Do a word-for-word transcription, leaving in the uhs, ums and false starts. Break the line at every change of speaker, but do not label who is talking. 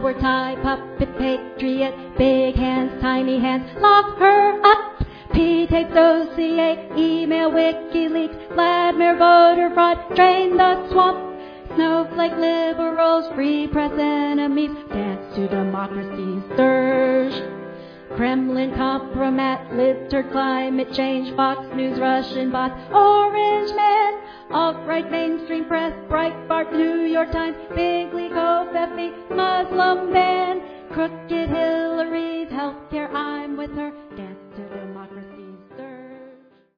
power tie, puppet patriot, big hands, tiny hands, lock her up. P-Tapes-O-C-A, email, WikiLeaks, Vladimir, voter fraud, drain the swamp. Snowflake liberals, free press enemies, dance to democracy's dirge. Kremlin compromat, littered climate change, Fox News, Russian bots, Orange Man, alt-right mainstream press, Breitbart, New York Times, Big League, Covfefe, Muslim ban, crooked Hillary's healthcare, I'm with her.